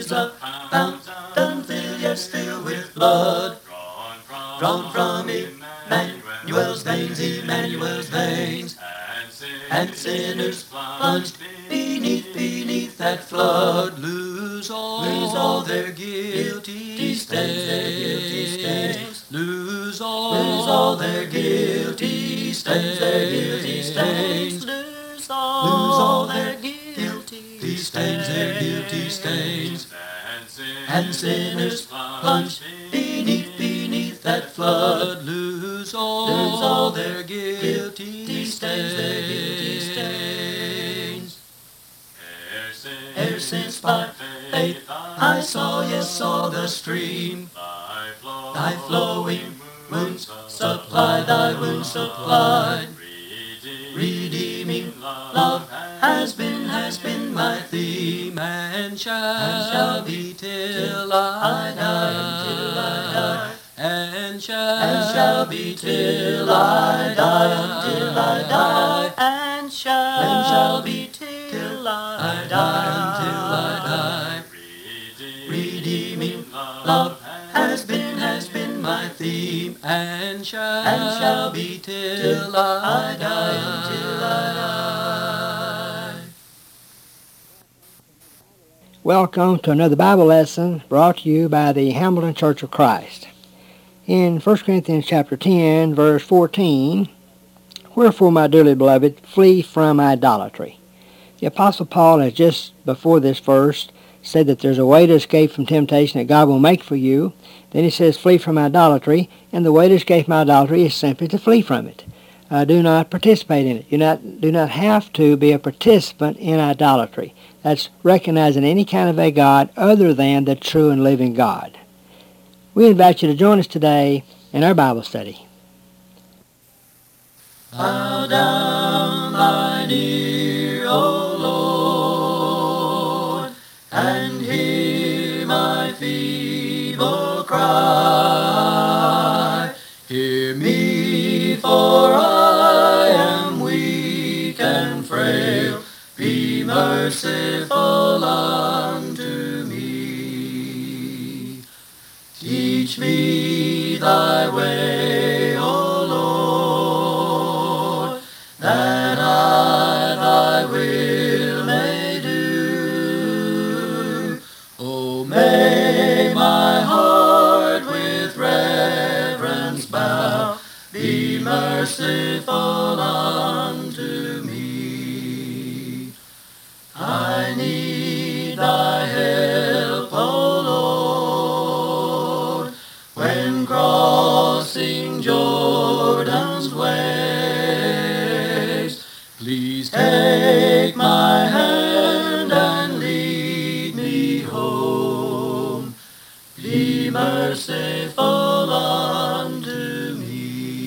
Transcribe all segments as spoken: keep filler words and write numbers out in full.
is a fountain filled, yes, filled with blood, drawn from Emmanuel's veins, Emmanuel's veins, and sinners plunged beneath, beneath that flood, lose all, lose all their guilty stains, their guilty stains, lose all, lose all their guilty stains, their guilty stains, lose all, lose all their guilty stains, their guilty stains, and sinners plunged beneath, beneath that flood, lose all, lose all their guilty stains, their guilty stains. E'er since by faith I saw, yes, saw the stream, thy flowing wounds supply, thy wounds supplied, redeeming love has been, has been my theme, and shall, and shall be till I die, till I die, and shall, and shall be till I die, till I die, and shall, and shall be till I die, till I die. Redeeming love has been, has been my theme, and shall, and shall be till I die, till I die. Welcome to another Bible lesson brought to you by the Hamilton Church of Christ. In First Corinthians chapter ten, verse fourteen, wherefore, my dearly beloved, flee from idolatry. The Apostle Paul has just before this verse said that there's a way to escape from temptation that God will make for you. Then he says, flee from idolatry, and the way to escape from idolatry is simply to flee from it. Uh, do not participate in it. You not, do not have to be a participant in idolatry. That's recognizing any kind of a God other than the true and living God. We invite you to join us today in our Bible study. Bow down thine ear, O Lord, and hear my feeble cry. Hear me, for I am weak and frail. Be merciful unto me. Teach me thy way, O Lord, that I thy will may do. O may my heart with reverence bow. Be merciful unto me. I need thy help, O Lord, when crossing Jordan's waves. Please take my hand and lead me home. Be merciful unto me.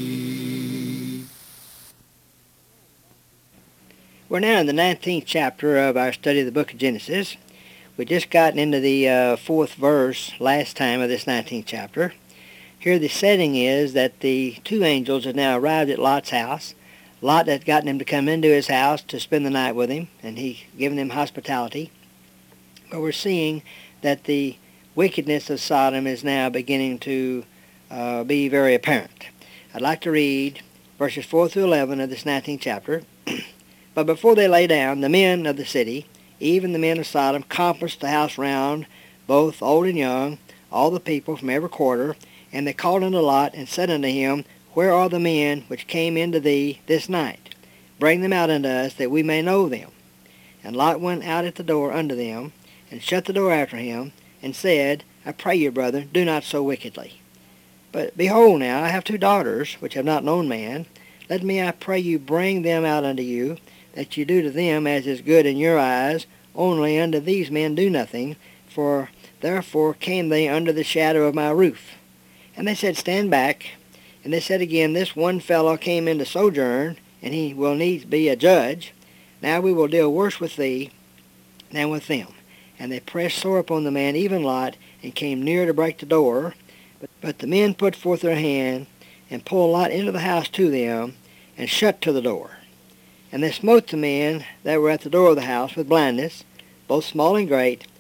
We're now in the nineteenth chapter of our study of the book of Genesis. We just gotten into the uh, fourth verse last time of this nineteenth chapter. Here the setting is that the two angels have now arrived at Lot's house. Lot had gotten him to come into his house to spend the night with him, and he given him hospitality. But we're seeing that the wickedness of Sodom is now beginning to uh, be very apparent. I'd like to read verses four through eleven of this nineteenth chapter. But before they lay down, the men of the city, even the men of Sodom, compassed the house round, both old and young, all the people from every quarter. And they called unto Lot, and said unto him, Where are the men which came into thee this night? Bring them out unto us, that we may know them. And Lot went out at the door unto them, and shut the door after him, and said, I pray you, brother, do not so wickedly. But behold now, I have two daughters, which have not known man. Let me, I pray you, bring them out unto you, that you do to them as is good in your eyes. Only unto these men do nothing, for therefore came they under the shadow of my roof. And they said, Stand back. And they said again, This one fellow came in to sojourn, and he will needs be a judge. Now we will deal worse with thee than with them. And they pressed sore upon the man, even Lot, and came near to break the door. But, but the men put forth their hand, and pulled Lot into the house to them, and shut to the door. And they smote the men that were at the door of the house with blindness, both small and great,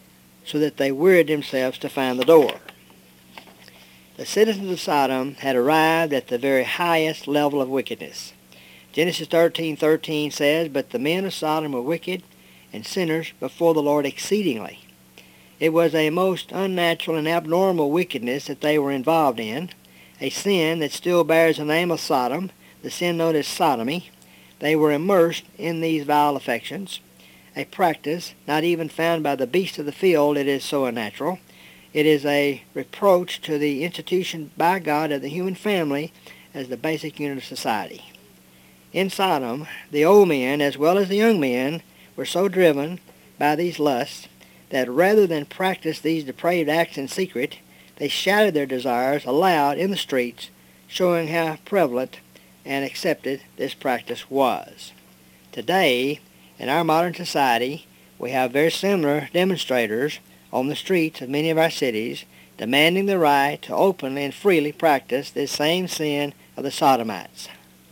so that they wearied themselves to find the door. The citizens of Sodom had arrived at the very highest level of wickedness. Genesis thirteen thirteen says, "But the men of Sodom were wicked and sinners before the Lord exceedingly." It was a most unnatural and abnormal wickedness that they were involved in, a sin that still bears the name of Sodom, the sin known as sodomy. They were immersed in these vile affections, a practice not even found by the beasts of the field. It is so unnatural. It is a reproach to the institution by God of the human family as the basic unit of society. In Sodom, the old men as well as the young men were so driven by these lusts that rather than practice these depraved acts in secret, they shouted their desires aloud in the streets, showing how prevalent and accepted this practice was. Today, in our modern society, we have very similar demonstrators on the streets of many of our cities, demanding the right to openly and freely practice this same sin of the Sodomites.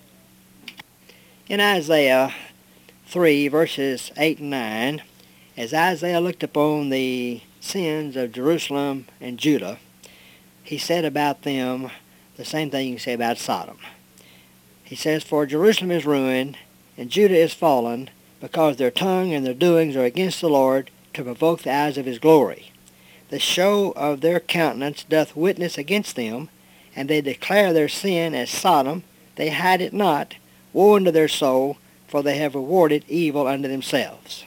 In Isaiah three, verses eight and nine, as Isaiah looked upon the sins of Jerusalem and Judah, he said about them the same thing you can say about Sodom. He says, "For Jerusalem is ruined, and Judah is fallen, because their tongue and their doings are against the Lord, to provoke the eyes of his glory. The show of their countenance doth witness against them, and they declare their sin as Sodom, they hide it not. Woe unto their soul, for they have rewarded evil unto themselves."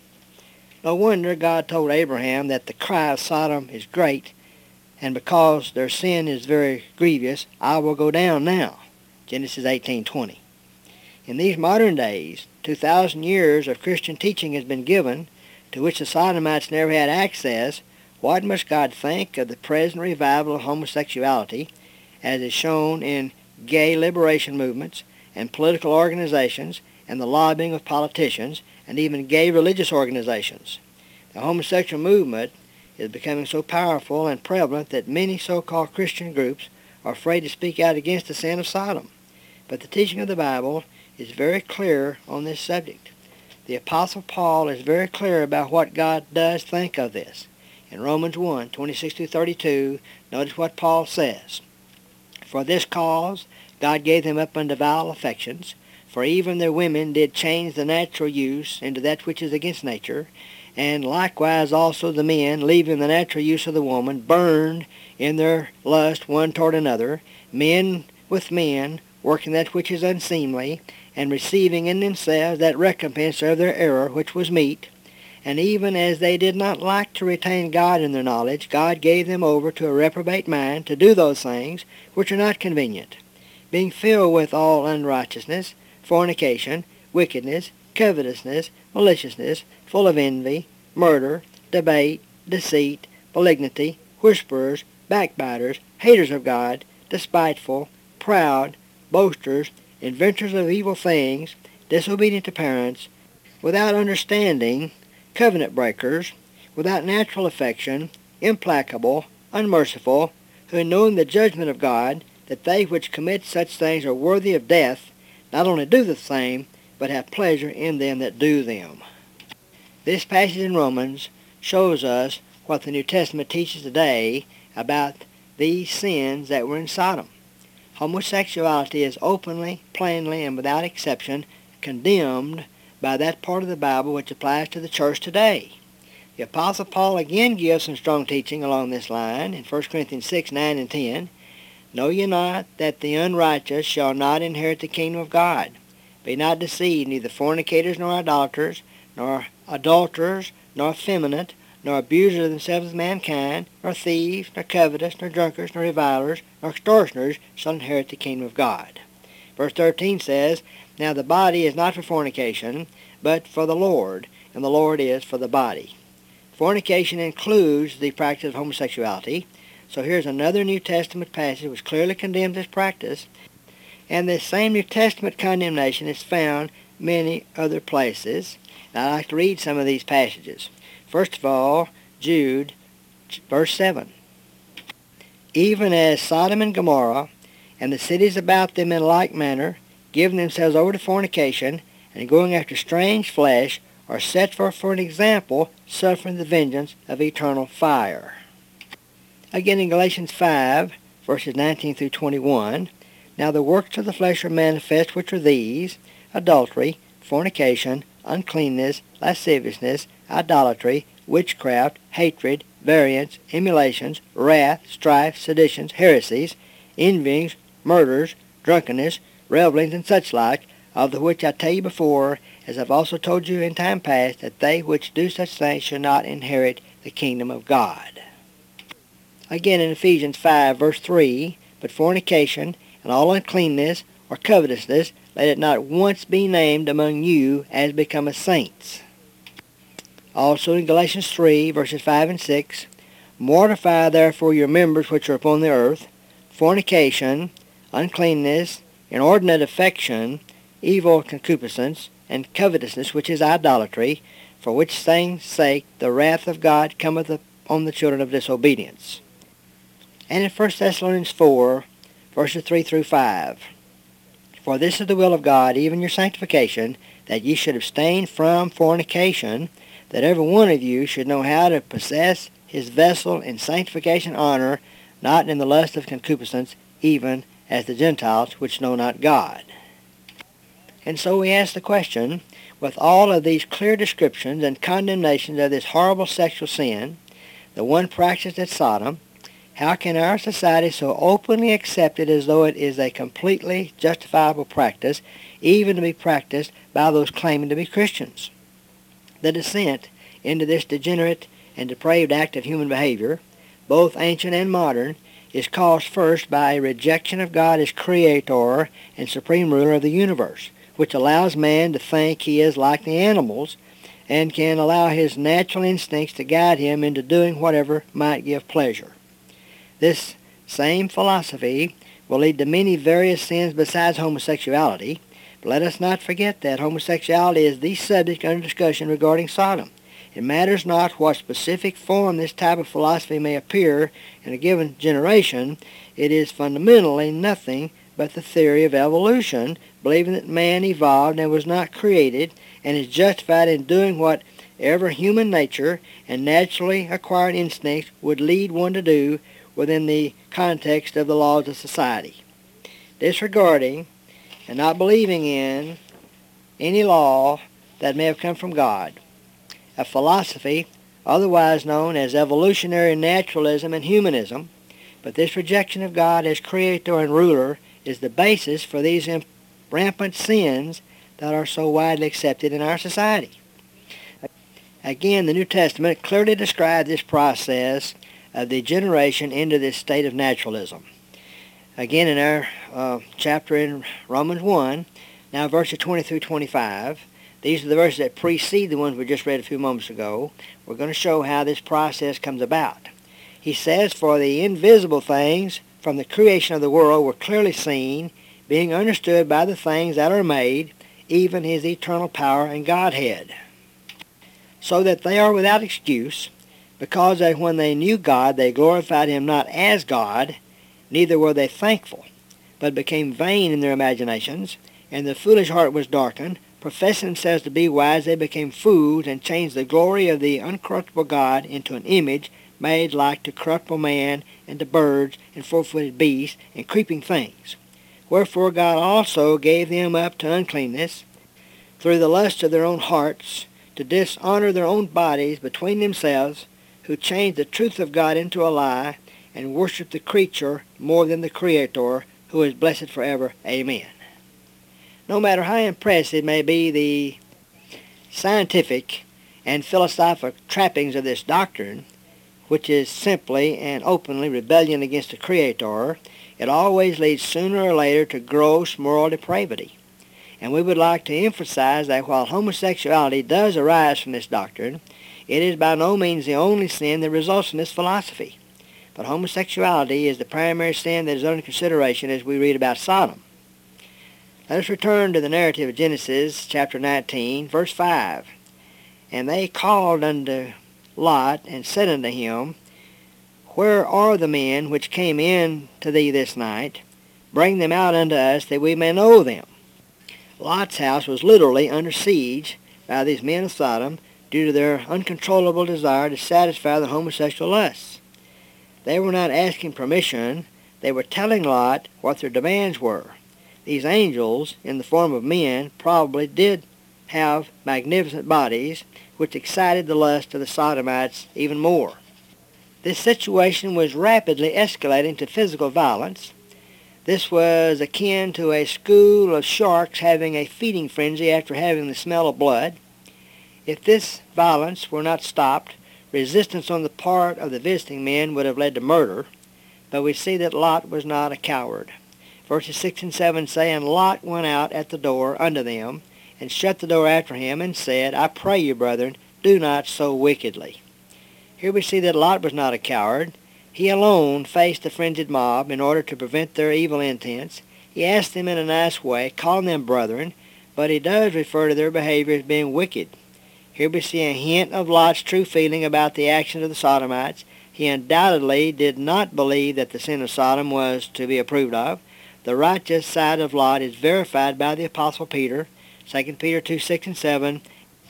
No wonder God told Abraham that the cry of Sodom is great, and because their sin is very grievous, I will go down now. Genesis eighteen twenty. In these modern days, two thousand years of Christian teaching has been given, to which the Sodomites never had access. What must God think of the present revival of homosexuality, as is shown in gay liberation movements and political organizations and the lobbying of politicians and even gay religious organizations? The homosexual movement is becoming so powerful and prevalent that many so-called Christian groups are afraid to speak out against the sin of Sodom. But the teaching of the Bible is very clear on this subject. The Apostle Paul is very clear about what God does think of this. In Romans one, twenty-six through thirty-two, notice what Paul says. "For this cause God gave them up unto vile affections, for even their women did change the natural use into that which is against nature, and likewise also the men, leaving the natural use of the woman, burned in their lust one toward another, men with men, working that which is unseemly, and receiving in themselves that recompense of their error which was meet. And even as they did not like to retain God in their knowledge, God gave them over to a reprobate mind to do those things which are not convenient, being filled with all unrighteousness, fornication, wickedness, covetousness, maliciousness, full of envy, murder, debate, deceit, malignity, whisperers, backbiters, haters of God, despiteful, proud, boasters, inventors of evil things, disobedient to parents, without understanding, covenant breakers, without natural affection, implacable, unmerciful, who knowing the judgment of God, that they which commit such things are worthy of death, not only do the same, but have pleasure in them that do them." This passage in Romans shows us what the New Testament teaches today about these sins that were in Sodom. Homosexuality is openly, plainly, and without exception condemned by that part of the Bible which applies to the church today. The Apostle Paul again gives some strong teaching along this line in First Corinthians six, nine, and ten. "Know ye not that the unrighteous shall not inherit the kingdom of God? Be not deceived, neither fornicators, nor idolaters, nor adulterers, nor effeminate, nor abusers of themselves with mankind, nor thieves, nor covetous, nor drunkards, nor revilers, nor extortioners shall inherit the kingdom of God." Verse thirteen says, "Now the body is not for fornication, but for the Lord, and the Lord is for the body." Fornication includes the practice of homosexuality, so here's another New Testament passage which clearly condemns this practice, and this same New Testament condemnation is found many other places. Now I'd like to read some of these passages. First of all, Jude, verse seven. "Even as Sodom and Gomorrah, and the cities about them in like manner, giving themselves over to fornication, and going after strange flesh, are set forth for an example, suffering the vengeance of eternal fire. Again in Galatians five, verses nineteen through twenty-one, now the works of the flesh are manifest, which are these: adultery, fornication, uncleanness, lasciviousness, idolatry, witchcraft, hatred, variance, emulations, wrath, strife, seditions, heresies, envyings, murders, drunkenness, revellings, and such like, of the which I tell you before, as I've also told you in time past, that they which do such things shall not inherit the kingdom of God. Again in Ephesians five, verse three, but fornication and all uncleanness or covetousness, let it not once be named among you as becometh saints. Also in Galatians three, verses five and six, mortify therefore your members which are upon the earth, fornication, uncleanness, inordinate affection, evil concupiscence, and covetousness, which is idolatry, for which things' sake the wrath of God cometh upon the children of disobedience. And in First Thessalonians four, verses three through five, for this is the will of God, even your sanctification, that ye should abstain from fornication, that every one of you should know how to possess his vessel in sanctification and honor, not in the lust of concupiscence, even as the Gentiles which know not God. And so we ask the question, with all of these clear descriptions and condemnations of this horrible sexual sin, the one practiced at Sodom, how can our society so openly accept it as though it is a completely justifiable practice, even to be practiced by those claiming to be Christians? The descent into this degenerate and depraved act of human behavior, both ancient and modern, is caused first by a rejection of God as creator and supreme ruler of the universe, which allows man to think he is like the animals and can allow his natural instincts to guide him into doing whatever might give pleasure. This same philosophy will lead to many various sins besides homosexuality, but let us not forget that homosexuality is the subject under discussion regarding Sodom. It matters not what specific form this type of philosophy may appear in a given generation, it is fundamentally nothing but the theory of evolution, believing that man evolved and was not created, and is justified in doing whatever human nature and naturally acquired instincts would lead one to do within the context of the laws of society. Disregarding and not believing in any law that may have come from God. A philosophy otherwise known as evolutionary naturalism and humanism, but this rejection of God as creator and ruler is the basis for these rampant sins that are so widely accepted in our society. Again, the New Testament clearly describes this process of degeneration into this state of naturalism. Again, in our uh, chapter in Romans one, now verses twenty through twenty-five, these are the verses that precede the ones we just read a few moments ago. We're going to show how this process comes about. He says, for the invisible things from the creation of the world were clearly seen, being understood by the things that are made, even his eternal power and Godhead, so that they are without excuse, because that when they knew God, they glorified him not as God, neither were they thankful, but became vain in their imaginations, and the foolish heart was darkened. Professing themselves to be wise, they became fools, and changed the glory of the uncorruptible God into an image made like to corruptible man, and to birds, and four-footed beasts, and creeping things. Wherefore God also gave them up to uncleanness, through the lust of their own hearts, to dishonor their own bodies between themselves, who changed the truth of God into a lie, and worshiped the creature more than the Creator, who is blessed forever. Amen. No matter how impressive may be the scientific and philosophical trappings of this doctrine, which is simply and openly rebellion against the Creator, it always leads sooner or later to gross moral depravity. And we would like to emphasize that while homosexuality does arise from this doctrine, it is by no means the only sin that results from this philosophy. But homosexuality is the primary sin that is under consideration as we read about Sodom. Let us return to the narrative of Genesis chapter nineteen, verse five. And they called unto Lot, and said unto him, Where are the men which came in to thee this night? Bring them out unto us, that we may know them. Lot's house was literally under siege by these men of Sodom due to their uncontrollable desire to satisfy their homosexual lusts. They were not asking permission. They were telling Lot what their demands were. These angels, in the form of men, probably did have magnificent bodies, which excited the lust of the Sodomites even more. This situation was rapidly escalating to physical violence. This was akin to a school of sharks having a feeding frenzy after having the smell of blood. If this violence were not stopped, resistance on the part of the visiting men would have led to murder, but we see that Lot was not a coward. Verses six and seven say, And Lot went out at the door unto them, and shut the door after him, and said, I pray you, brethren, do not so wickedly. Here we see that Lot was not a coward. He alone faced the frenzied mob in order to prevent their evil intents. He asked them in a nice way, calling them brethren, but he does refer to their behavior as being wicked. Here we see a hint of Lot's true feeling about the actions of the Sodomites. He undoubtedly did not believe that the sin of Sodom was to be approved of. The righteous side of Lot is verified by the Apostle Peter, Second Peter two, six and seven,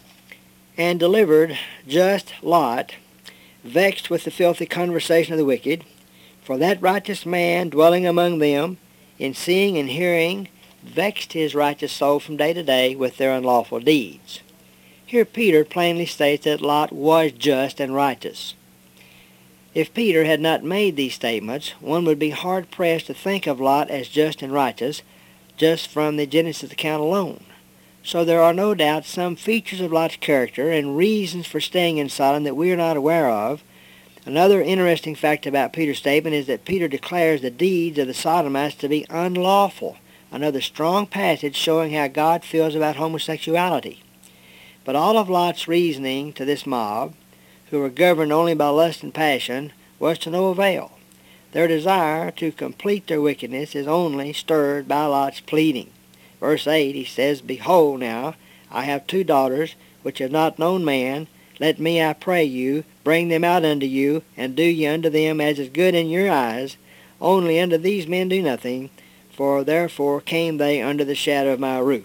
and delivered just Lot, vexed with the filthy conversation of the wicked, for that righteous man dwelling among them, in seeing and hearing, vexed his righteous soul from day to day with their unlawful deeds. Here Peter plainly states that Lot was just and righteous. If Peter had not made these statements, one would be hard-pressed to think of Lot as just and righteous just from the Genesis account alone. So there are no doubt some features of Lot's character and reasons for staying in Sodom that we are not aware of. Another interesting fact about Peter's statement is that Peter declares the deeds of the Sodomites to be unlawful, another strong passage showing how God feels about homosexuality. But all of Lot's reasoning to this mob, who were governed only by lust and passion, was to no avail. Their desire to complete their wickedness is only stirred by Lot's pleading. Verse eight, he says, Behold now, I have two daughters, which have not known man. Let me, I pray you, bring them out unto you, and do ye unto them as is good in your eyes. Only unto these men do nothing, for therefore came they under the shadow of my roof.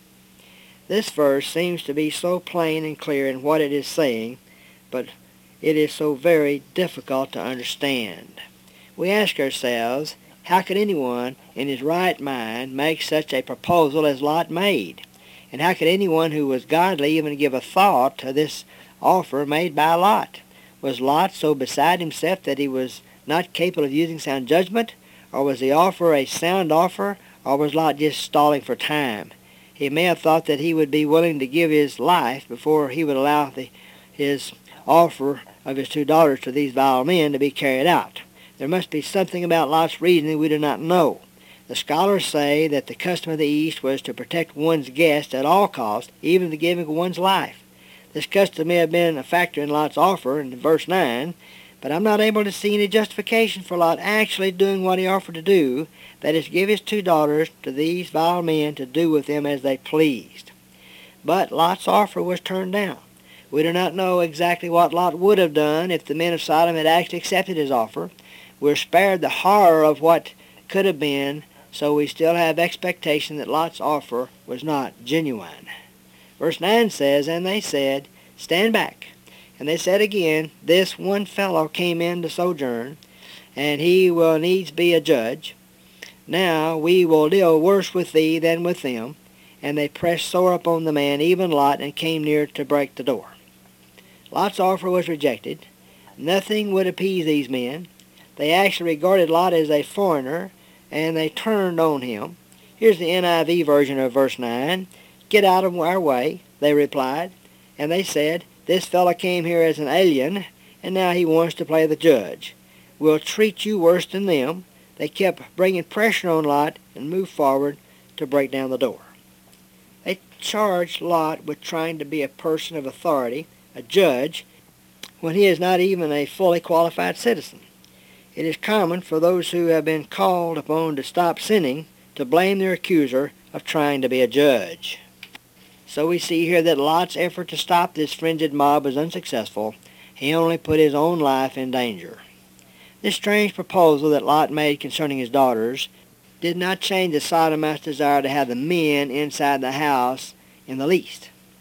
This verse seems to be so plain and clear in what it is saying, but it is so very difficult to understand. We ask ourselves, how could anyone in his right mind make such a proposal as Lot made? And how could anyone who was godly even give a thought to this offer made by Lot? Was Lot so beside himself that he was not capable of using sound judgment? Or was the offer a sound offer? Or was Lot just stalling for time? He may have thought that he would be willing to give his life before he would allow the, his offer of his two daughters to these vile men to be carried out. There must be something about Lot's reasoning we do not know. The scholars say that the custom of the East was to protect one's guest at all costs, even the giving of one's life. This custom may have been a factor in Lot's offer in verse nine, but I'm not able to see any justification for Lot actually doing what he offered to do, that is, give his two daughters to these vile men to do with them as they pleased. But Lot's offer was turned down. We do not know exactly what Lot would have done if the men of Sodom had actually accepted his offer. We're spared the horror of what could have been, so we still have expectation that Lot's offer was not genuine. Verse nine says, And they said, Stand back. And they said again, This one fellow came in to sojourn, and he will needs be a judge. Now we will deal worse with thee than with them. And they pressed sore upon the man, even Lot, and came near to break the door. Lot's offer was rejected. Nothing would appease these men. They actually regarded Lot as a foreigner, and they turned on him. Here's the N I V version of verse nine. Get out of our way, they replied. And they said, This fellow came here as an alien, and now he wants to play the judge. We'll treat you worse than them. They kept bringing pressure on Lot and moved forward to break down the door. They charged Lot with trying to be a person of authority, a judge, when he is not even a fully qualified citizen. It is common for those who have been called upon to stop sinning to blame their accuser of trying to be a judge. So we see here that Lot's effort to stop this frenzied mob was unsuccessful. He only put his own life in danger. This strange proposal that Lot made concerning his daughters did not change the Sodomites' desire to have the men inside the house in the least.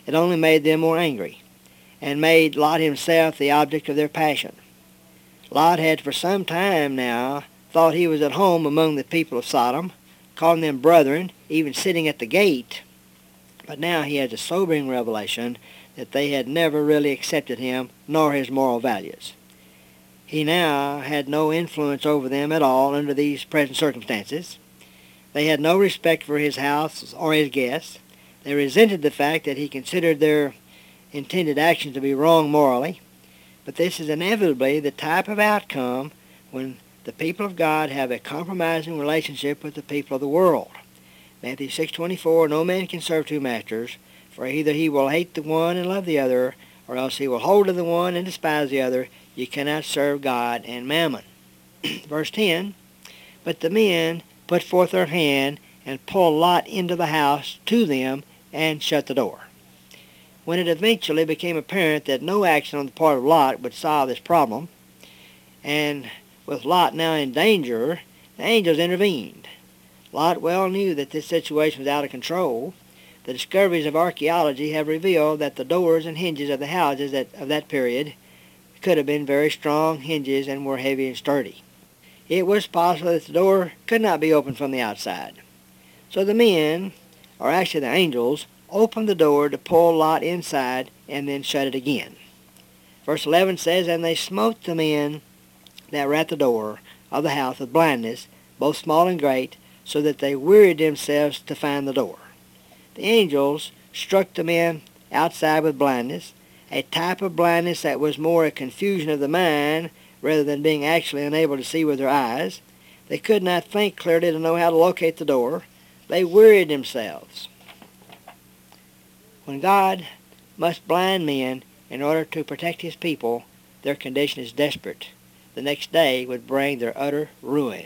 it only made them more angry, and made Lot himself the object of their passion. Lot had for some time now thought he was at home among the people of Sodom, calling them brethren, even sitting at the gate, but now he has a sobering revelation that they had never really accepted him nor his moral values. He now had no influence over them at all under these present circumstances. They had no respect for his house or his guests. They resented the fact that he considered their intended actions to be wrong morally. But this is inevitably the type of outcome when the people of God have a compromising relationship with the people of the world. Matthew six twenty-four, no man can serve two masters, for either he will hate the one and love the other, or else he will hold to the one and despise the other. You cannot serve God and mammon. Verse ten, but the men put forth their hand and pulled Lot into the house to them and shut the door. When it eventually became apparent that no action on the part of Lot would solve this problem, and with Lot now in danger, the angels intervened. Lot well knew that this situation was out of control. The discoveries of archaeology have revealed that the doors and hinges of the houses that, of that period could have been very strong hinges and were heavy and sturdy. It was possible that the door could not be opened from the outside. So the men, or actually the angels, opened the door to pull Lot inside and then shut it again. Verse eleven says, and they smote the men that were at the door of the house with blindness, both small and great, so that they wearied themselves to find the door. The angels struck the men outside with blindness, a type of blindness that was more a confusion of the mind rather than being actually unable to see with their eyes. They could not think clearly to know how to locate the door. They wearied themselves. When God must blind men in order to protect his people, their condition is desperate. The next day would bring their utter ruin.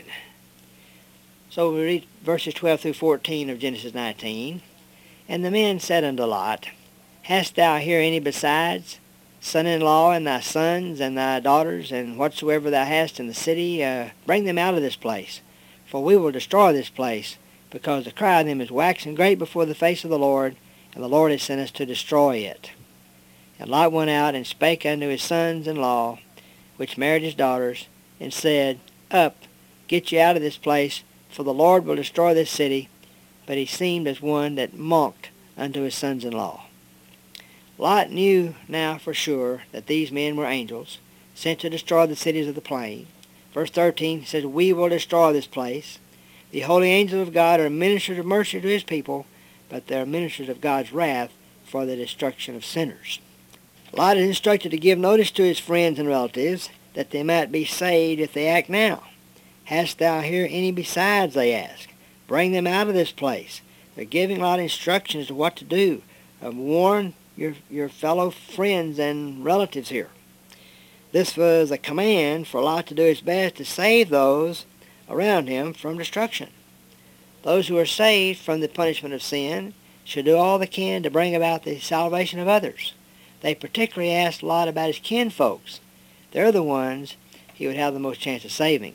So we read verses twelve through fourteen of Genesis nineteen. And the men said unto Lot, hast thou here any besides, son-in-law, and thy sons, and thy daughters, and whatsoever thou hast in the city? Uh, bring them out of this place, for we will destroy this place, because the cry of them is waxing great before the face of the Lord, and the Lord has sent us to destroy it. And Lot went out and spake unto his sons-in-law, which married his daughters, and said, up, get ye out of this place, for the Lord will destroy this city. But he seemed as one that mocked unto his sons-in-law. Lot knew now for sure that these men were angels, sent to destroy the cities of the plain. Verse thirteen says, we will destroy this place. The holy angels of God are ministers of mercy to his people, but they are ministers of God's wrath for the destruction of sinners. Lot is instructed to give notice to his friends and relatives that they might be saved if they act now. Hast thou here any besides, they ask. Bring them out of this place. They're giving Lot instructions to what to do. Uh, warn your, your fellow friends and relatives here. This was a command for Lot to do his best to save those around him from destruction. Those who are saved from the punishment of sin should do all they can to bring about the salvation of others. They particularly asked Lot about his kinfolks. They're the ones he would have the most chance of saving.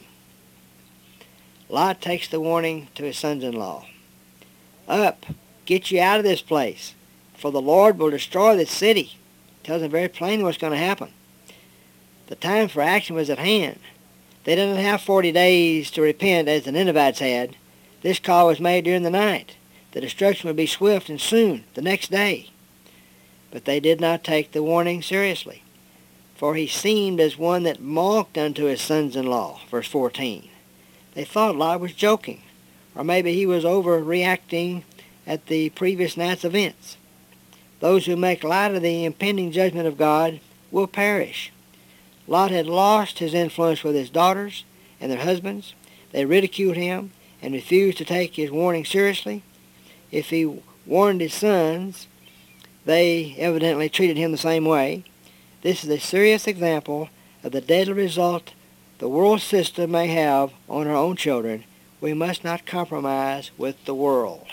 Lot takes the warning to his sons-in-law. Up, get you out of this place, for the Lord will destroy this city. Tells them very plainly what's going to happen. The time for action was at hand. They didn't have forty days to repent as the Ninevites had. This call was made during the night. The destruction would be swift and soon, the next day. But they did not take the warning seriously, for he seemed as one that mocked unto his sons-in-law, verse fourteen. They thought Lot was joking, or maybe he was overreacting at the previous night's events. Those who make light of the impending judgment of God will perish. Lot had lost his influence with his daughters and their husbands. They ridiculed him and refused to take his warning seriously. If he warned his sons, they evidently treated him the same way. This is a serious example of the deadly result the world system may have on our own children. We must not compromise with the world.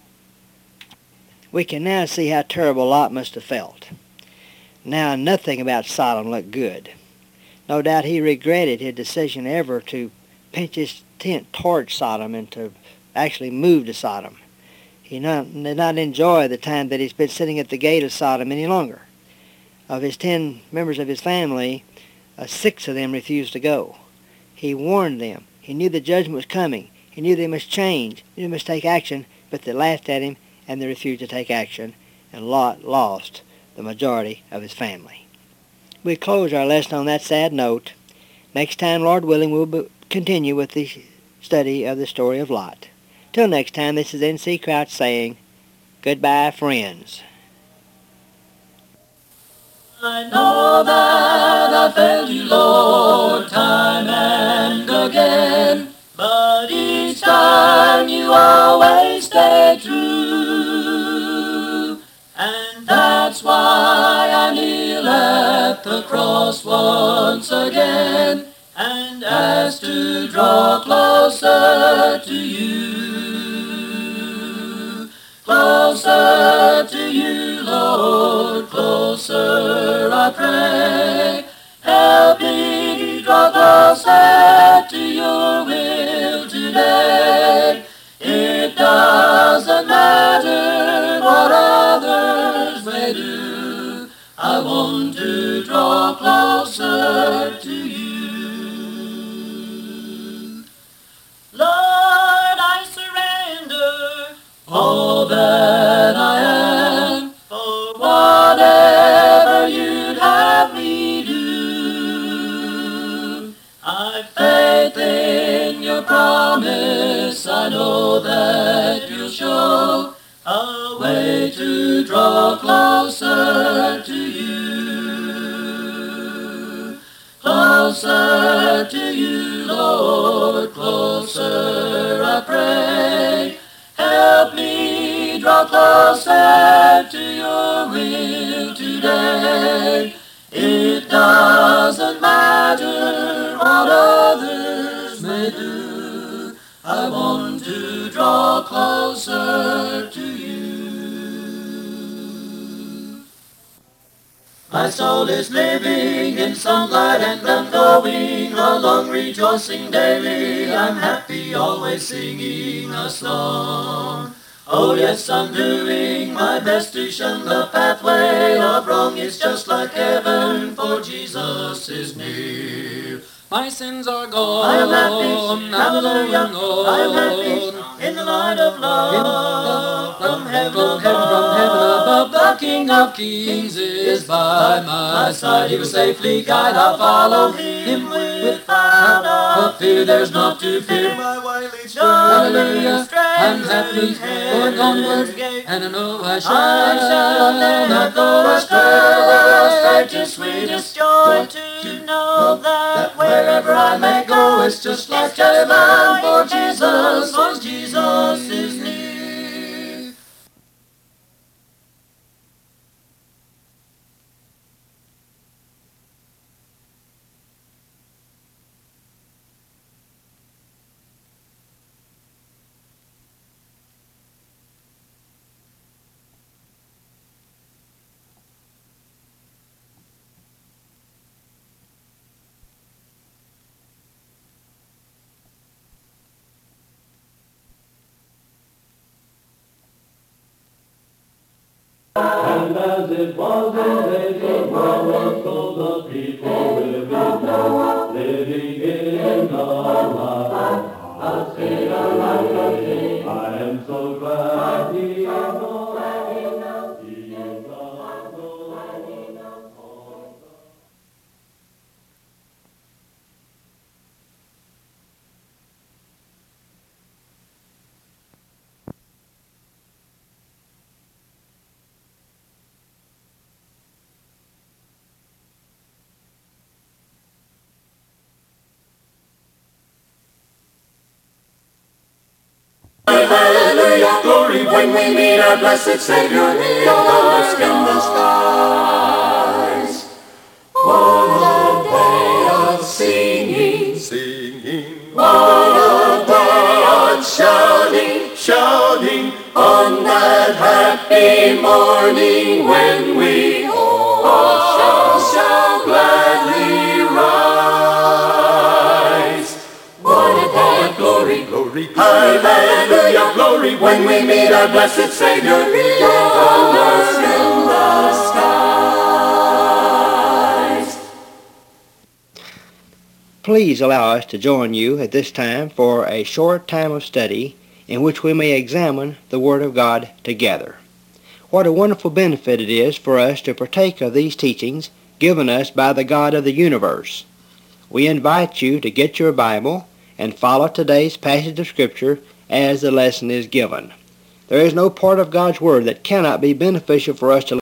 We can now see how terrible Lot must have felt. Now nothing about Sodom looked good. No doubt he regretted his decision ever to pinch his tent towards Sodom and to actually move to Sodom. He not, did not enjoy the time that he's been sitting at the gate of Sodom any longer. Of his ten members of his family, uh, six of them refused to go. He warned them. He knew the judgment was coming. He knew they must change. He knew they must take action, but they laughed at him and they refused to take action, and Lot lost the majority of his family. We close our lesson on that sad note. Next time, Lord willing, we'll be, continue with the study of the story of Lot. Till next time, this is N C Crouch saying, goodbye, friends. I know that I failed you, Lord, time and again, but each time you always stay true, and that's why I kneel at the cross once again, and ask to draw closer to you, closer to you, Lord, closer I pray. Help me draw closer to your will today. It doesn't matter what others may do, I want to draw closer to you. Lord, I surrender all that I am, for whatever you'd have me do. I've faith in your promise, I know that you'll show a way to draw closer to you. Closer to you, Lord, closer I pray. Help me draw closer to your will today. It doesn't matter what others may do, I want to draw closer to you. My soul is living in sunlight and I'm going along rejoicing daily. I'm happy always singing a song. Oh yes, I'm doing my best to shun the pathway of wrong. It's just like heaven, for Jesus is near. My sins are gone. I am happy, hallelujah. I am happy in the light of love. From heaven, From heaven, from heaven above, the King of Kings is by my side. He will safely guide, I'll follow him without a fear. There's naught to fear. Hallelujah, I'm happy, going onward, and I know I shall, I shall not go astray. astray. It's sweetest joy to know that wherever I may go, it's just like heaven, for Jesus, for Jesus is near. And as it was in days of Noah, so the people will be now, living in the light. I'll sing a light of day. I am so glad he knows, he is the Lord. Hallelujah, glory when we meet our blessed Savior in the skies. What a day of singing, Singing, what a day of shouting, shouting on that happy morning when we all shall, shall gladly rise. What a day of glory, glory glory. Hallelujah, glory, when we meet our blessed Savior beyond us in the skies. Please allow us to join you at this time for a short time of study in which we may examine the Word of God together. What a wonderful benefit it is for us to partake of these teachings given us by the God of the universe. We invite you to get your Bible and follow today's passage of Scripture as the lesson is given. There is no part of God's Word that cannot be beneficial for us to